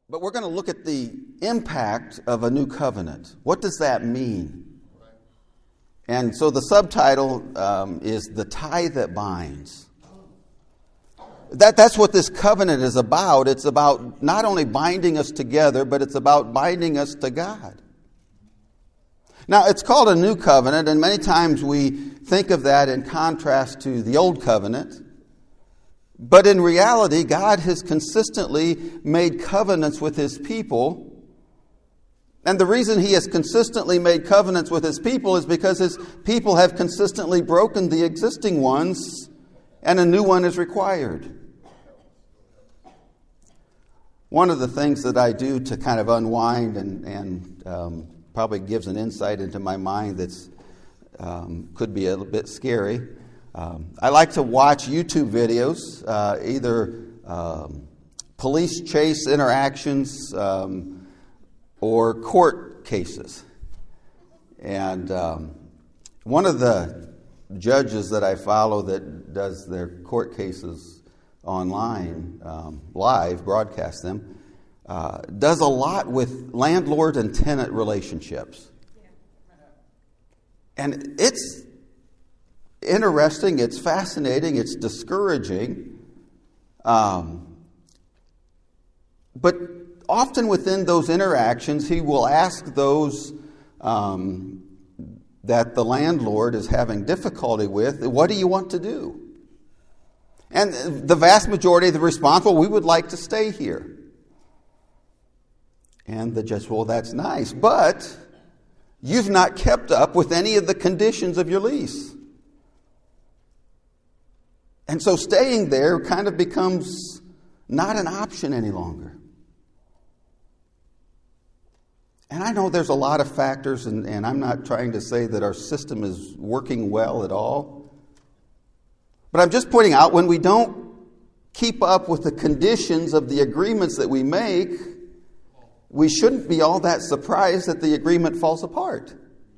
But we're going to look at the impact of a new covenant. What does that mean? And so the subtitle is The Tie That Binds. That's what this covenant is about. It's about not only binding us together, but it's about binding us to God. Now, it's called a new covenant, and many times we think of that in contrast to the old covenant. But in reality, God has consistently made covenants with His people. And the reason He has consistently made covenants with His people is because His people have consistently broken the existing ones, and a new one is required. One of the things that I do to kind of unwind and probably gives an insight into my mind that's could be a little bit scary. I like to watch YouTube videos, either police chase interactions or court cases. And one of the judges that I follow that does their court cases online, live, broadcast them, does a lot with landlord and tenant relationships. And it's interesting, it's fascinating, it's discouraging. But often within those interactions, he will ask those that the landlord is having difficulty with, what do you want to do? And the vast majority of the response, well, we would like to stay here. And the judge, well, that's nice, but you've not kept up with any of the conditions of your lease. And so staying there kind of becomes not an option any longer. And I know there's a lot of factors, and I'm not trying to say that our system is working well at all. But I'm just pointing out when we don't keep up with the conditions of the agreements that we make, we shouldn't be all that surprised that the agreement falls apart.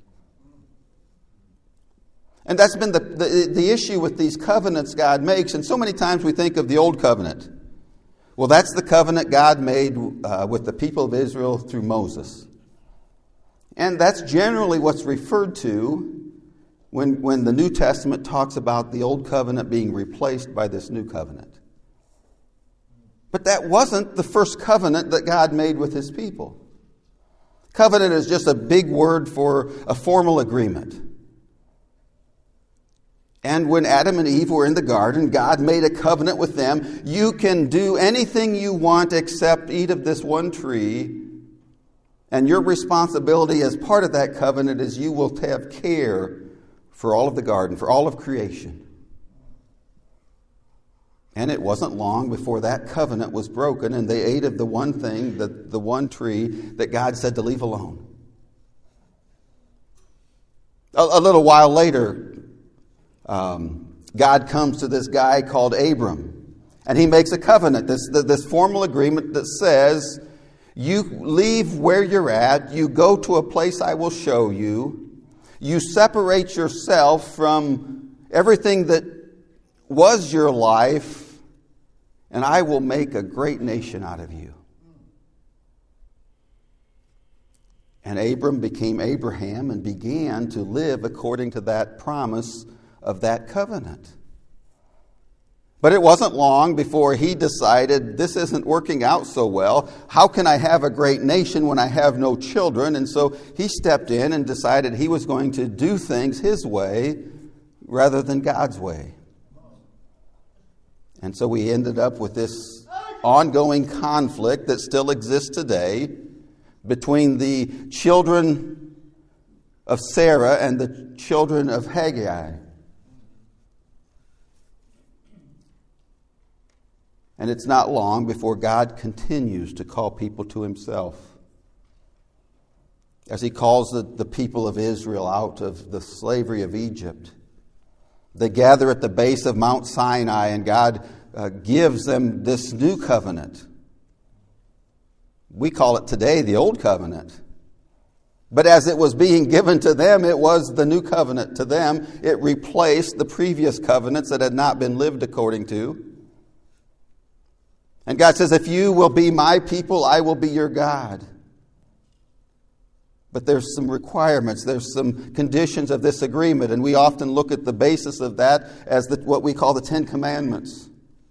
And that's been the issue with these covenants God makes. And so many times we think of the old covenant. Well, that's the covenant God made with the people of Israel through Moses. And that's generally what's referred to when the New Testament talks about the old covenant being replaced by this new covenant. But that wasn't the first covenant that God made with His people. Covenant is just a big word for a formal agreement. And when Adam and Eve were in the garden, God made a covenant with them. You can do anything you want except eat of this one tree. And your responsibility as part of that covenant is you will have care for all of the garden, for all of creation. And it wasn't long before that covenant was broken and they ate of the one thing, the one tree that God said to leave alone. A little while later, God comes to this guy called Abram, and he makes a covenant, this formal agreement that says, you leave where you're at, you go to a place I will show you, you separate yourself from everything that was your life, and I will make a great nation out of you. And Abram became Abraham and began to live according to that promise of that covenant. But it wasn't long before he decided, this isn't working out so well. How can I have a great nation when I have no children? And so he stepped in and decided he was going to do things his way rather than God's way. And so we ended up with this ongoing conflict that still exists today between the children of Sarah and the children of Haggai. And it's not long before God continues to call people to Himself. As He calls the people of Israel out of the slavery of Egypt. They gather at the base of Mount Sinai, and God gives them this new covenant. We call it today the Old Covenant. But as it was being given to them, it was the new covenant to them. It replaced the previous covenants that had not been lived according to. And God says, if you will be my people, I will be your God. But there's some requirements, there's some conditions of this agreement, and we often look at the basis of that as what we call the Ten Commandments.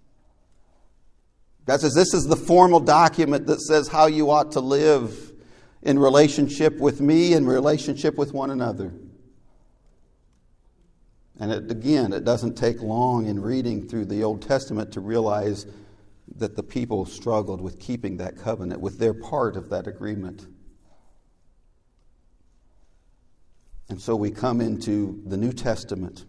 God says this is the formal document that says how you ought to live in relationship with me and relationship with one another. And it doesn't take long in reading through the Old Testament to realize that the people struggled with keeping that covenant, with their part of that agreement. And so we come into the New Testament.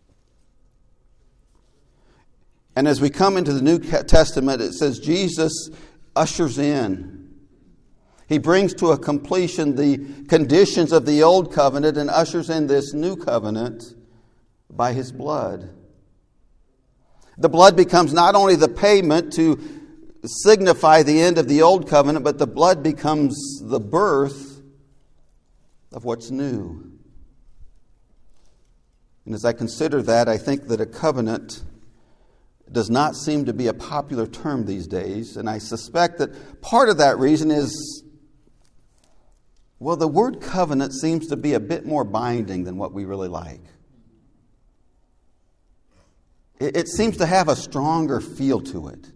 And as we come into the New Testament, it says Jesus ushers in. He brings to a completion the conditions of the old covenant and ushers in this new covenant by his blood. The blood becomes not only the payment to signify the end of the old covenant, but the blood becomes the birth of what's new. And as I consider that, I think that a covenant does not seem to be a popular term these days. And I suspect that part of that reason is, well, the word covenant seems to be a bit more binding than what we really like. It seems to have a stronger feel to it.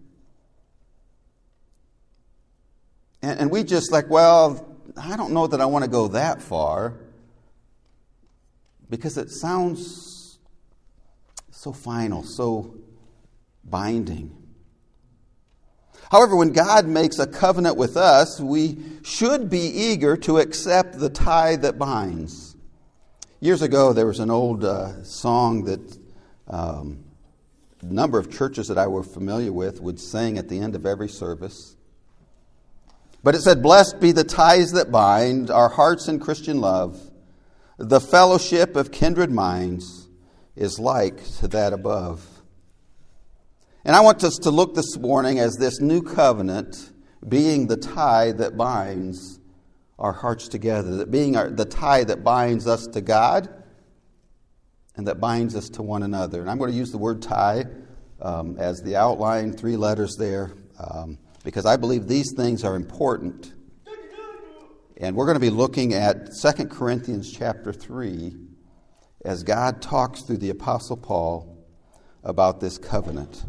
And we just like, well, I don't know that I want to go that far, because it sounds so final, so binding. However, when God makes a covenant with us, we should be eager to accept the tie that binds. Years ago, there was an old song that a number of churches that I were familiar with would sing at the end of every service. But it said, "Blessed be the ties that bind our hearts in Christian love. The fellowship of kindred minds is like to that above." And I want us to look this morning as this new covenant being the tie that binds our hearts together, that being the tie that binds us to God and that binds us to one another. And I'm going to use the word tie as the outline, 3 letters there, because I believe these things are important. And we're going to be looking at 2 Corinthians chapter 3 as God talks through the Apostle Paul about this covenant.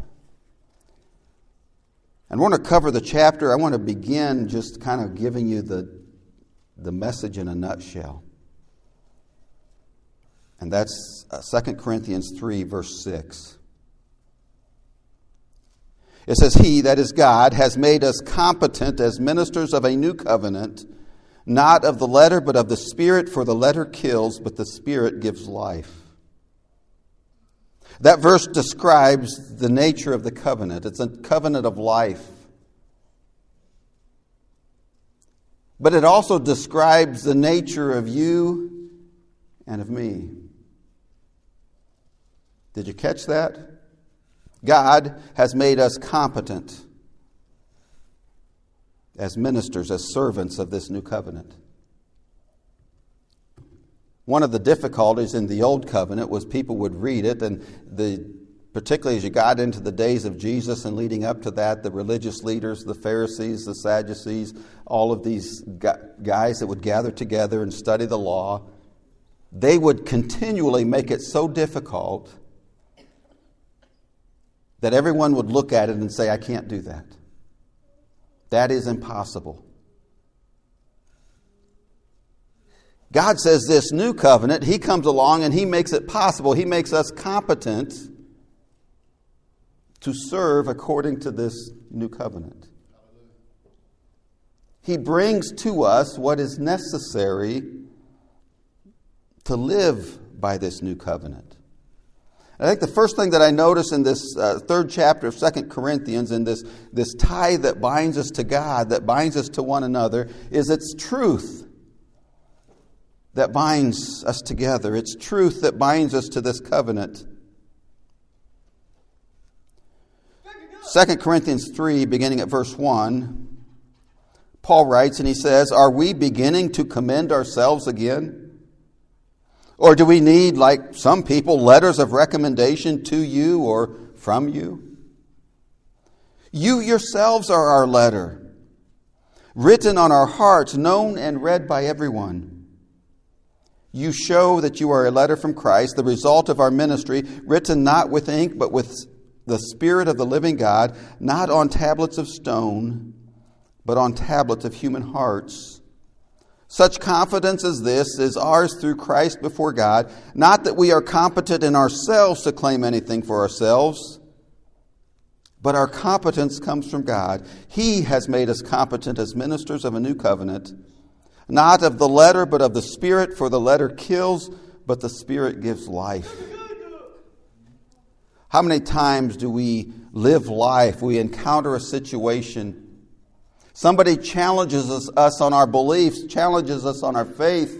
And we're going to cover the chapter. I want to begin just kind of giving you the message in a nutshell. And that's 2 Corinthians 3, verse 6. It says, "He, that is God, has made us competent as ministers of a new covenant, not of the letter, but of the Spirit, for the letter kills, but the Spirit gives life." That verse describes the nature of the covenant. It's a covenant of life. But it also describes the nature of you and of me. Did you catch that? God has made us competent as ministers, as servants of this new covenant. One of the difficulties in the old covenant was people would read it, and particularly as you got into the days of Jesus and leading up to that, the religious leaders, the Pharisees, the Sadducees, all of these guys that would gather together and study the law, they would continually make it so difficult that everyone would look at it and say, "I can't do that. That is impossible." God says this new covenant, He comes along and He makes it possible. He makes us competent to serve according to this new covenant. He brings to us what is necessary to live by this new covenant. I think the first thing that I notice in this 3rd chapter of 2 Corinthians, in this tie that binds us to God, that binds us to one another, is its truth that binds us together. It's truth that binds us to this covenant. 2 Corinthians 3, beginning at verse 1, Paul writes and he says, "Are we beginning to commend ourselves again? Or do we need, like some people, letters of recommendation to you or from you? You yourselves are our letter, written on our hearts, known and read by everyone. You show that you are a letter from Christ, the result of our ministry, written not with ink, but with the Spirit of the living God, not on tablets of stone, but on tablets of human hearts. Such confidence as this is ours through Christ before God, not that we are competent in ourselves to claim anything for ourselves, but our competence comes from God. He has made us competent as ministers of a new covenant, not of the letter, but of the Spirit, for the letter kills, but the Spirit gives life. How many times do we live life? We encounter a situation. Somebody challenges us on our beliefs, challenges us on our faith.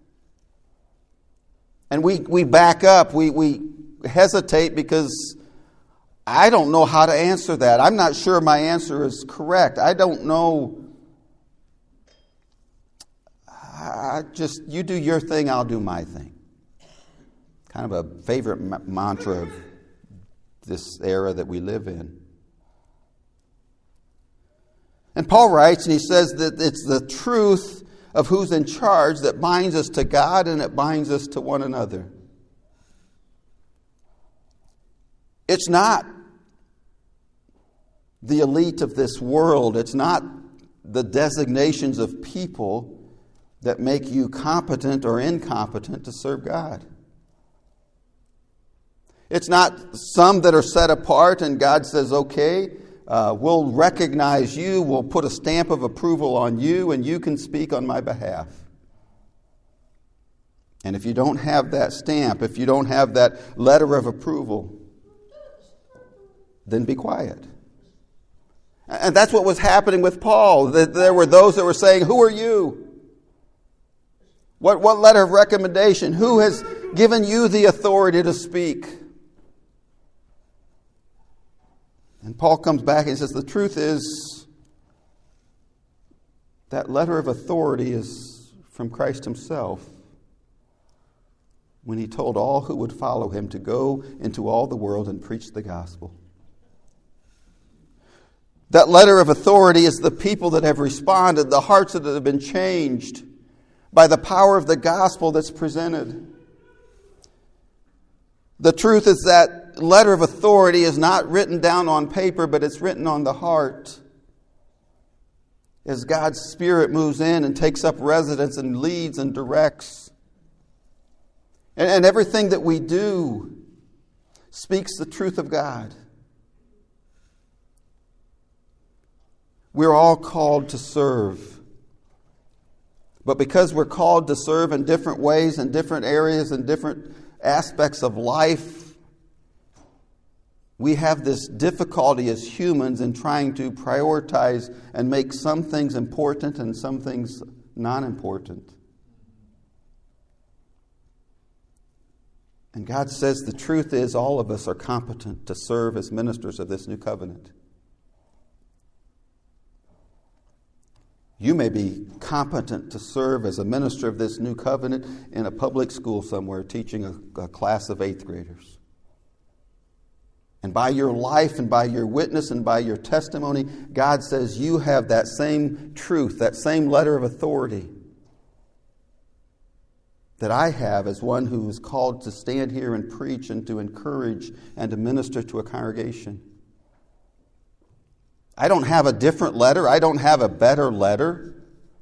And we back up. We hesitate because I don't know how to answer that. I'm not sure my answer is correct. I don't know. You do your thing, I'll do my thing. Kind of a favorite mantra of this era that we live in. And Paul writes, and he says that it's the truth of who's in charge that binds us to God and it binds us to one another. It's not the elite of this world. It's not the designations of people that make you competent or incompetent to serve God. It's not some that are set apart and God says, okay, we'll recognize you, we'll put a stamp of approval on you, and you can speak on my behalf. And if you don't have that stamp, if you don't have that letter of approval, then be quiet. And that's what was happening with Paul. There were those that were saying, who are you? What letter of recommendation? Who has given you the authority to speak? And Paul comes back and says, the truth is, that letter of authority is from Christ himself, when he told all who would follow him to go into all the world and preach the gospel. That letter of authority is the people that have responded, the hearts that have been changed by the power of the gospel that's presented. The truth is that letter of authority is not written down on paper, but it's written on the heart. As God's Spirit moves in and takes up residence and leads and directs. And everything that we do speaks the truth of God. We're all called to serve. But because we're called to serve in different ways, in different areas, in different aspects of life, we have this difficulty as humans in trying to prioritize and make some things important and some things non-important. And God says the truth is all of us are competent to serve as ministers of this new covenant. You may be competent to serve as a minister of this new covenant in a public school somewhere teaching a class of 8th graders. And by your life and by your witness and by your testimony, God says you have that same truth, that same letter of authority that I have as one who is called to stand here and preach and to encourage and to minister to a congregation. I don't have a different letter. I don't have a better letter.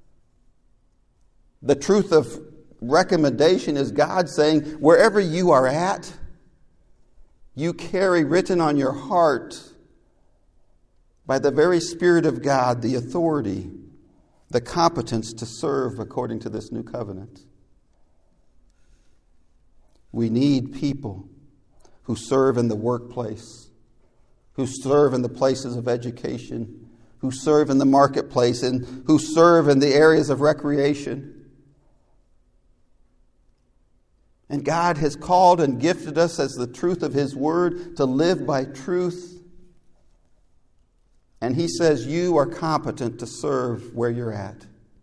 The truth of recommendation is God saying, wherever you are at, you carry written on your heart by the very Spirit of God the authority, the competence to serve according to this new covenant. We need people who serve in the workplace, who serve in the places of education, who serve in the marketplace, and who serve in the areas of recreation. And God has called and gifted us as the truth of His Word to live by truth. And He says you are competent to serve where you're at.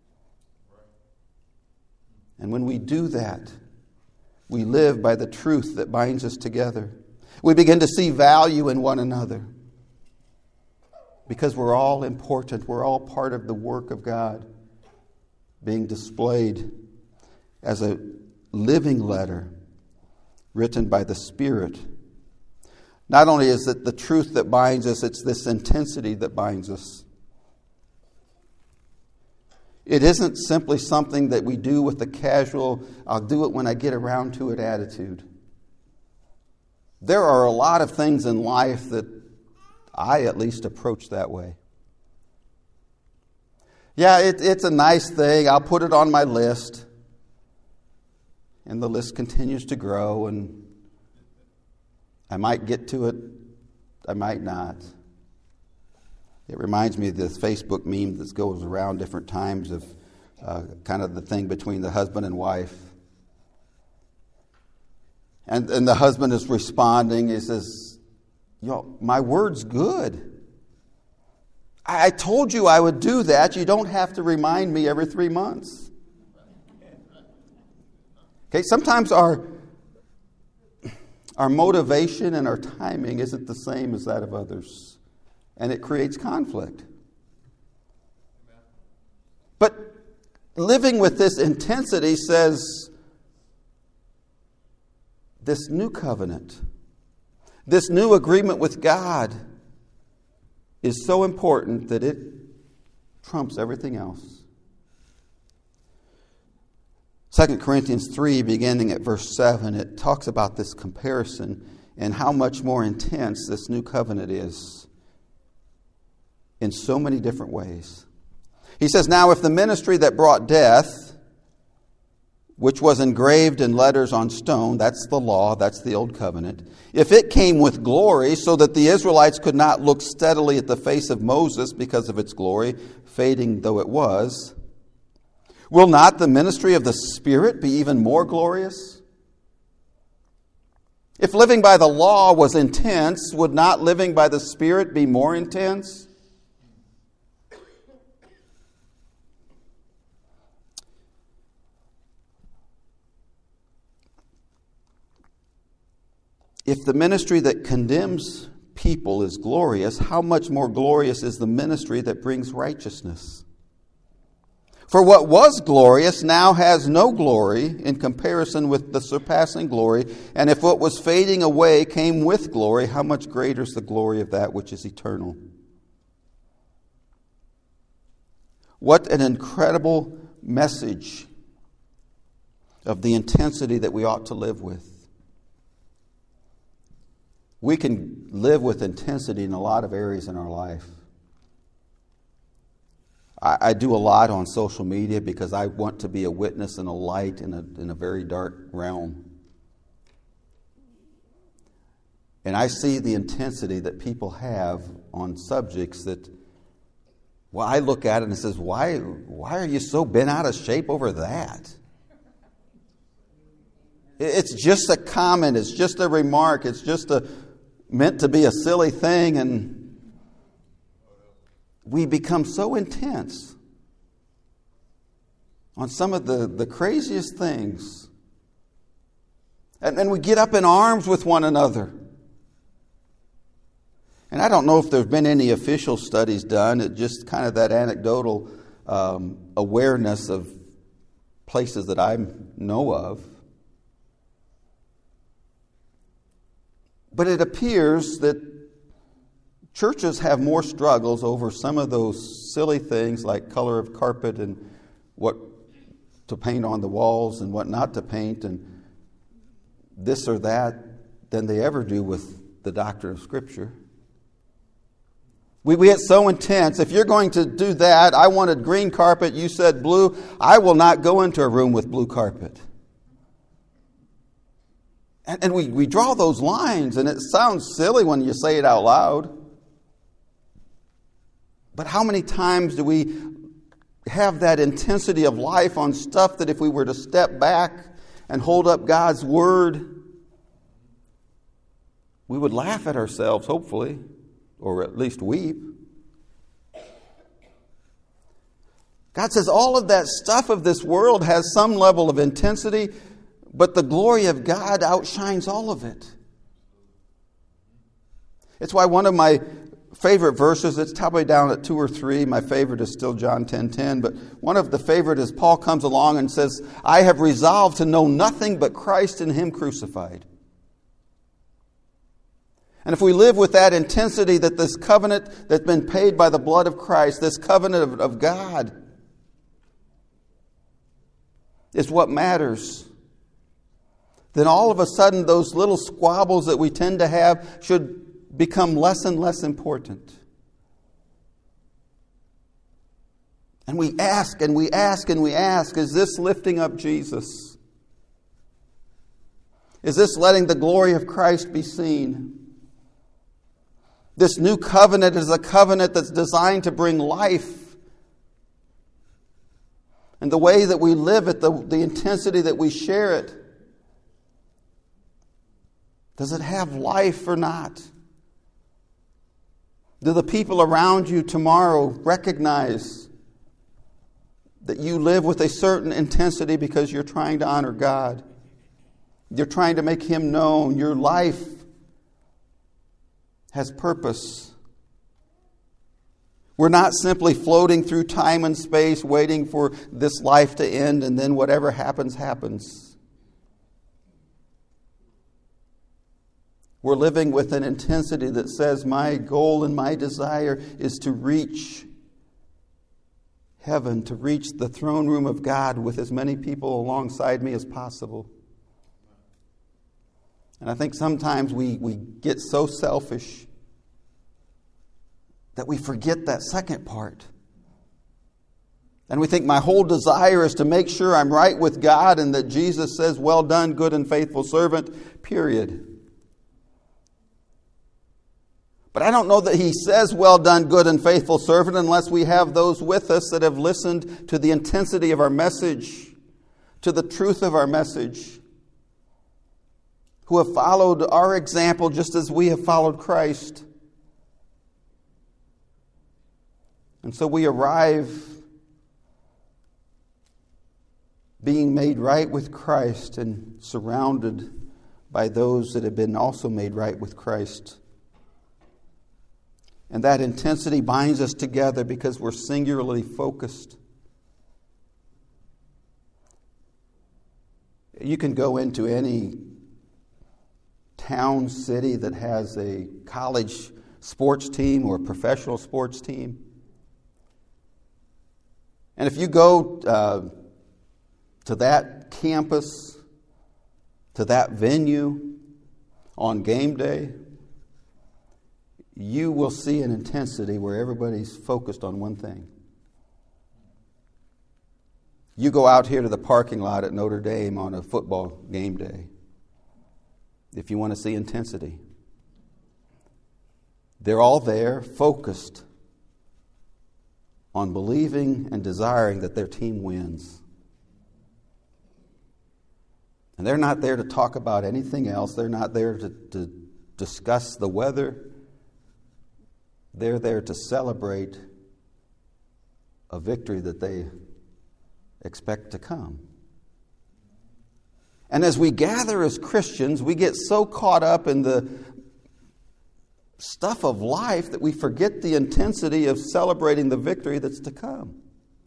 And when we do that, we live by the truth that binds us together. We begin to see value in one another. Because we're all important. We're all part of the work of God being displayed as a living letter written by the Spirit. Not only is it the truth that binds us, it's this intensity that binds us. It isn't simply something that we do with a casual, I'll do it when I get around to it attitude. There are a lot of things in life that I at least approach that way. Yeah, it's a nice thing. I'll put it on my list. And the list continues to grow, and I might get to it, I might not. It reminds me of this Facebook meme that goes around different times of kind of the thing between the husband and wife. And the husband is responding. He says, my word's good. I told you I would do that. You don't have to remind me every 3 months. Okay, sometimes our motivation and our timing isn't the same as that of others. And it creates conflict. But living with this intensity says this new covenant, this new agreement with God is so important that it trumps everything else. 2 Corinthians 3, beginning at verse 7, it talks about this comparison and how much more intense this new covenant is in so many different ways. He says, now if the ministry that brought death, which was engraved in letters on stone, that's the law, that's the old covenant, if it came with glory so that the Israelites could not look steadily at the face of Moses because of its glory, fading though it was, will not the ministry of the Spirit be even more glorious? If living by the law was intense, would not living by the Spirit be more intense? If the ministry that condemns people is glorious, how much more glorious is the ministry that brings righteousness? For what was glorious now has no glory in comparison with the surpassing glory. And if what was fading away came with glory, how much greater is the glory of that which is eternal? What an incredible message of the intensity that we ought to live with. We can live with intensity in a lot of areas in our life. I do a lot on social media because I want to be a witness and a light in a very dark realm. And I see the intensity that people have on subjects that, well, I look at it and it says, why are you so bent out of shape over that? It's just a comment, it's just a remark, it's just meant to be a silly thing, and we become so intense on some of the craziest things. And then we get up in arms with one another. And I don't know if there's been any official studies done. It's just kind of that anecdotal awareness of places that I know of. But it appears that churches have more struggles over some of those silly things like color of carpet and what to paint on the walls and what not to paint and this or that than they ever do with the doctrine of Scripture. We get so intense. If you're going to do that, I wanted green carpet, you said blue. I will not go into a room with blue carpet. And we draw those lines, and it sounds silly when you say it out loud. But how many times do we have that intensity of life on stuff that if we were to step back and hold up God's Word, we would laugh at ourselves, hopefully, or at least weep. God says all of that stuff of this world has some level of intensity, but the glory of God outshines all of it. It's why one of my favorite verses, it's probably down at 2 or 3. My favorite is still John 10:10, but one of the favorite is Paul comes along and says, I have resolved to know nothing but Christ and Him crucified. And if we live with that intensity that this covenant that's been paid by the blood of Christ, this covenant of God, is what matters, then all of a sudden those little squabbles that we tend to have should become less and less important. And we ask and we ask and we ask, is this lifting up Jesus? Is this letting the glory of Christ be seen? This new covenant is a covenant that's designed to bring life. And the way that we live it, the intensity that we share it, does it have life or not? Do the people around you tomorrow recognize that you live with a certain intensity because you're trying to honor God? You're trying to make Him known. Your life has purpose. We're not simply floating through time and space waiting for this life to end and then whatever happens, happens. We're living with an intensity that says my goal and my desire is to reach heaven, to reach the throne room of God with as many people alongside me as possible. And I think sometimes we get so selfish that we forget that second part. And we think my whole desire is to make sure I'm right with God and that Jesus says, well done, good and faithful servant, period. But I don't know that He says, well done, good and faithful servant, unless we have those with us that have listened to the intensity of our message, to the truth of our message, who have followed our example just as we have followed Christ. And so we arrive being made right with Christ and surrounded by those that have been also made right with Christ. And that intensity binds us together because we're singularly focused. You can go into any town, city that has a college sports team or a professional sports team. And if you go to that campus, to that venue on game day, you will see an intensity where everybody's focused on one thing. You go out here to the parking lot at Notre Dame on a football game day if you want to see intensity. They're all there, focused on believing and desiring that their team wins. And they're not there to talk about anything else. They're not there to discuss the weather. They're there to celebrate a victory that they expect to come. And as we gather as Christians, we get so caught up in the stuff of life that we forget the intensity of celebrating the victory that's to come.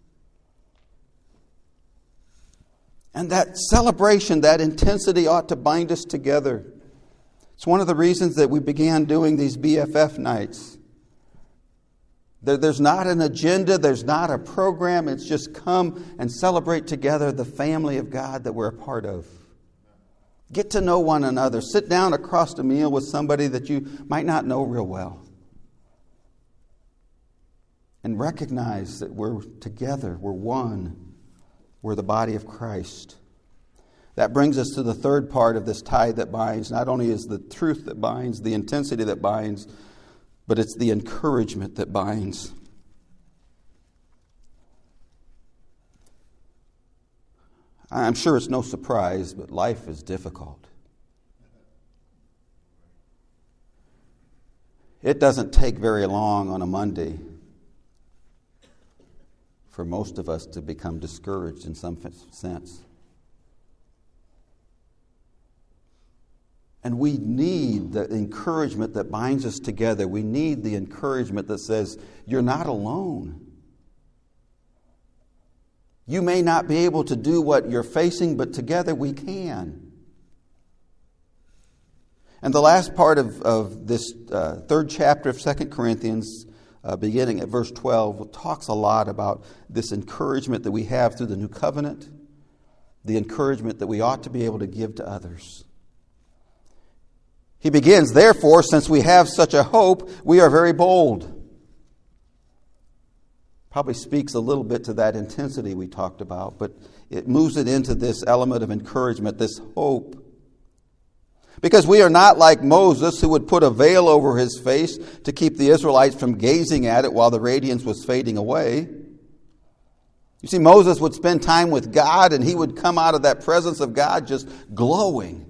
And that celebration, that intensity ought to bind us together. It's one of the reasons that we began doing these BFF nights. There's not an agenda, there's not a program. It's just come and celebrate together the family of God that we're a part of. Get to know one another. Sit down across a meal with somebody that you might not know real well. And recognize that we're together, we're one, we're the body of Christ. That brings us to the third part of this tie that binds. Not only is the truth that binds, the intensity that binds, but it's the encouragement that binds. I'm sure it's no surprise, but life is difficult. It doesn't take very long on a Monday for most of us to become discouraged in some sense. And we need the encouragement that binds us together. We need the encouragement that says, you're not alone. You may not be able to do what you're facing, but together we can. And the last part of this third chapter of 2 Corinthians, beginning at verse 12, talks a lot about this encouragement that we have through the new covenant, the encouragement that we ought to be able to give to others. He begins, therefore, since we have such a hope, we are very bold. Probably speaks a little bit to that intensity we talked about, but it moves it into this element of encouragement, this hope. Because we are not like Moses, who would put a veil over his face to keep the Israelites from gazing at it while the radiance was fading away. You see, Moses would spend time with God, and he would come out of that presence of God just glowing.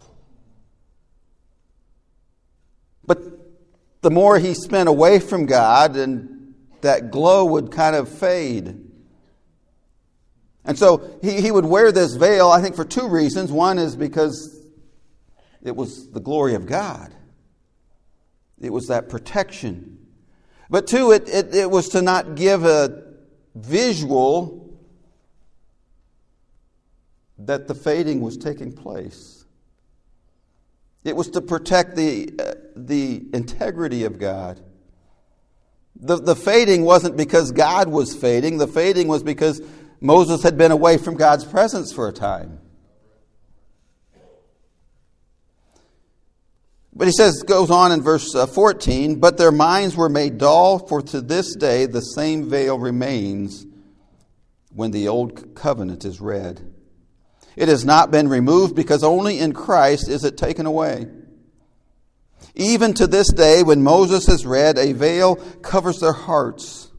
But the more he spent away from God, and that glow would kind of fade. And so he would wear this veil, I think, for two reasons. One is because it was the glory of God. It was that protection. But two, it was to not give a visual that the fading was taking place. It was to protect the integrity of God. The fading wasn't because God was fading. The fading was because Moses had been away from God's presence for a time. But he goes on in verse 14, but their minds were made dull, for to this day the same veil remains when the old covenant is read. It has not been removed because only in Christ is it taken away. Even to this day, when Moses is read, a veil covers their hearts.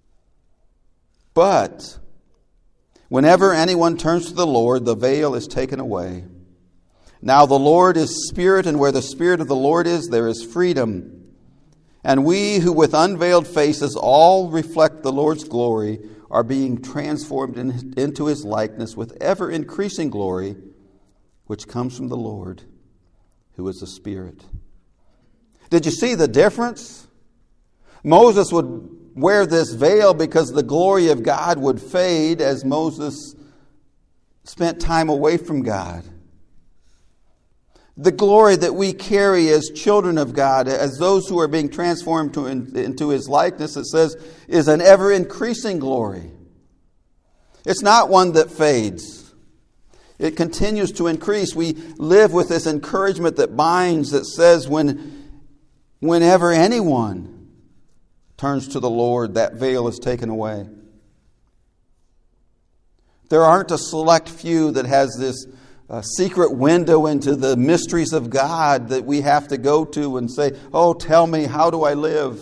But whenever anyone turns to the Lord, the veil is taken away. Now the Lord is Spirit, and where the Spirit of the Lord is, there is freedom. And we who with unveiled faces all reflect the Lord's glory are being transformed into His likeness with ever-increasing glory, which comes from the Lord, who is the Spirit. Did you see the difference? Moses would wear this veil because the glory of God would fade as Moses spent time away from God. The glory that we carry as children of God, as those who are being transformed into His likeness, it says, is an ever-increasing glory. It's not one that fades. It continues to increase. We live with this encouragement that binds, that says whenever anyone turns to the Lord, that veil is taken away. There aren't a select few that has this secret window into the mysteries of God that we have to go to and say, oh, tell me, how do I live?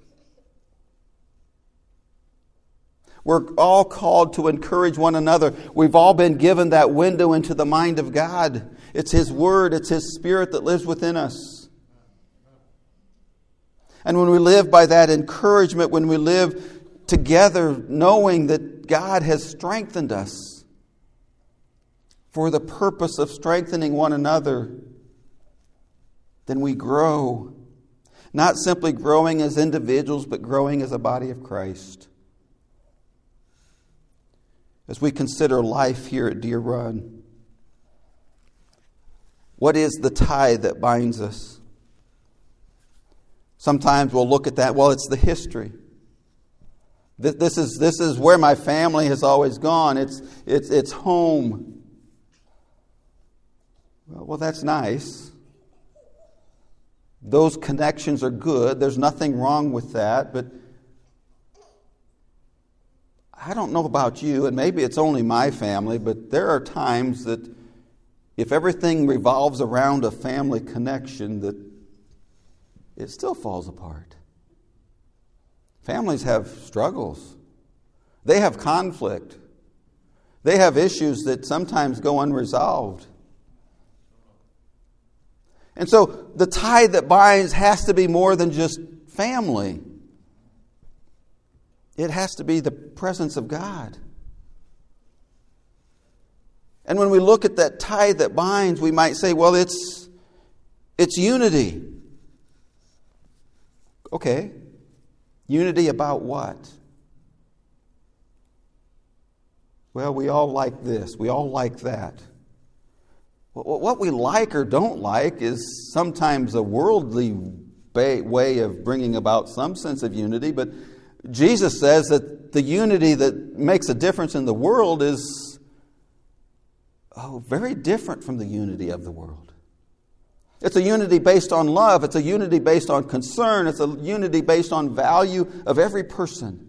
We're all called to encourage one another. We've all been given that window into the mind of God. It's His Word, it's His Spirit that lives within us. And when we live by that encouragement, when we live together knowing that God has strengthened us for the purpose of strengthening one another, then we grow. Not simply growing as individuals, but growing as a body of Christ. As we consider life here at Deer Run, what is the tie that binds us? Sometimes we'll look at that, well, it's the history. This is where my family has always gone. It's home. Well, that's nice. Those connections are good. There's nothing wrong with that. But I don't know about you, and maybe it's only my family, but there are times that if everything revolves around a family connection, that it still falls apart. Families have struggles. They have conflict. They have issues that sometimes go unresolved. And so the tie that binds has to be more than just family. It has to be the presence of God. And when we look at that tie that binds, we might say, well, it's It's unity. Okay. Unity about what? Well, we all like this. We all like that. What we like or don't like is sometimes a worldly way of bringing about some sense of unity, but Jesus says that the unity that makes a difference in the world is very different from the unity of the world. It's a unity based on love. It's a unity based on concern. It's a unity based on value of every person.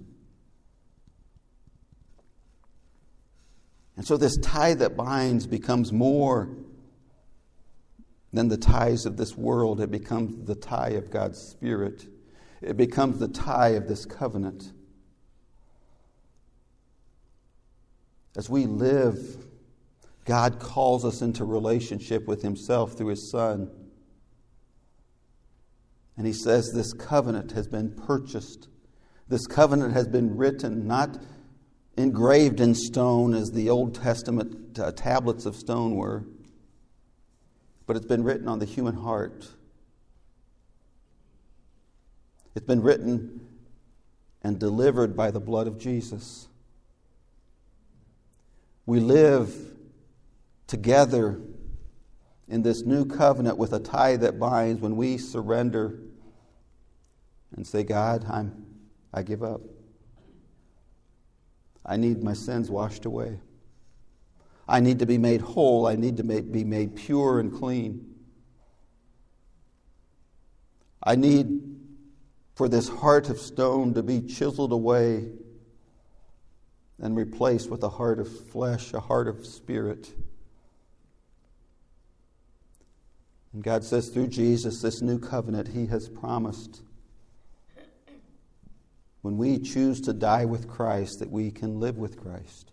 And so this tie that binds becomes more than the ties of this world. It becomes the tie of God's Spirit. It becomes the tie of this covenant. As we live, God calls us into relationship with Himself through His Son. And He says this covenant has been purchased. This covenant has been written, not engraved in stone as the Old Testament tablets of stone were, but it's been written on the human heart. It's been written and delivered by the blood of Jesus. We live together in this new covenant with a tie that binds when we surrender and say, God, I give up. I need my sins washed away. I need to be made whole. I need to be made pure and clean. I need for this heart of stone to be chiseled away and replaced with a heart of flesh, a heart of spirit. And God says through Jesus, this new covenant He has promised. When we choose to die with Christ, that we can live with Christ.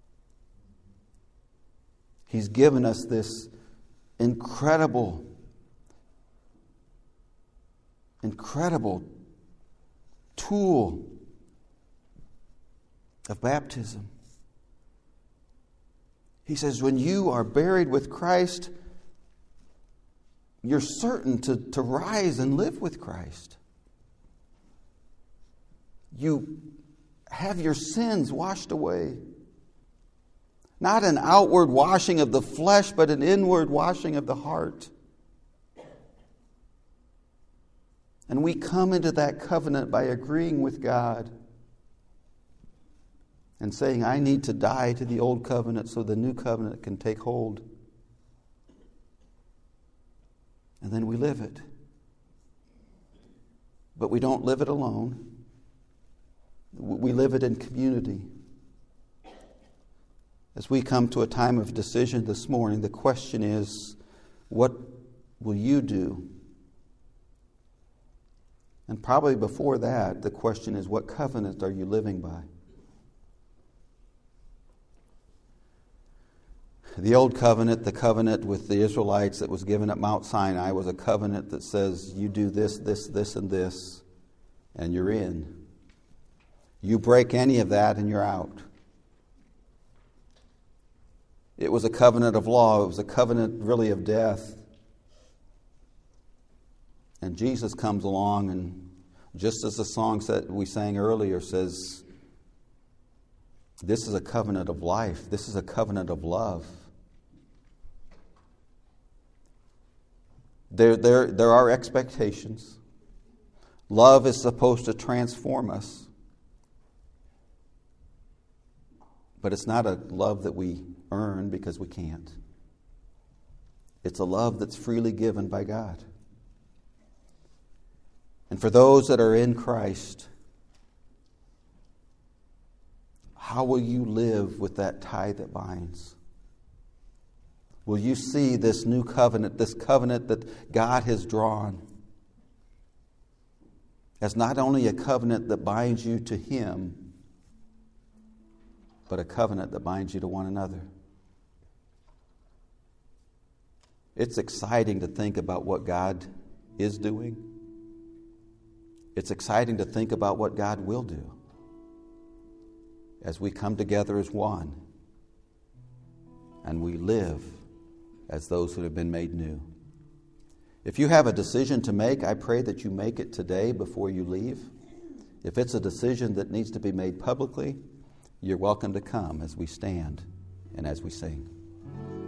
He's given us this incredible tool of baptism. He says, when you are buried with Christ, you're certain to rise and live with Christ. You have your sins washed away. Not an outward washing of the flesh, but an inward washing of the heart. And we come into that covenant by agreeing with God and saying, I need to die to the old covenant so the new covenant can take hold. And then we live it. But we don't live it alone. We live it in community. As we come to a time of decision this morning, the question is, what will you do? And probably before that, the question is, what covenant are you living by? The old covenant, the covenant with the Israelites that was given at Mount Sinai, was a covenant that says, you do this, this, this, and this, and you're in. You break any of that and you're out. It was a covenant of law. It was a covenant really of death. And Jesus comes along, and just as the song that we sang earlier says, this is a covenant of life. This is a covenant of love. There are expectations. Love is supposed to transform us. But it's not a love that we earn because we can't. It's a love that's freely given by God. And for those that are in Christ, how will you live with that tie that binds? Will you see this new covenant, this covenant that God has drawn, as not only a covenant that binds you to Him, but a covenant that binds you to one another? It's exciting to think about what God is doing. It's exciting to think about what God will do as we come together as one and we live as those who have been made new. If you have a decision to make, I pray that you make it today before you leave. If it's a decision that needs to be made publicly, you're welcome to come as we stand and as we sing.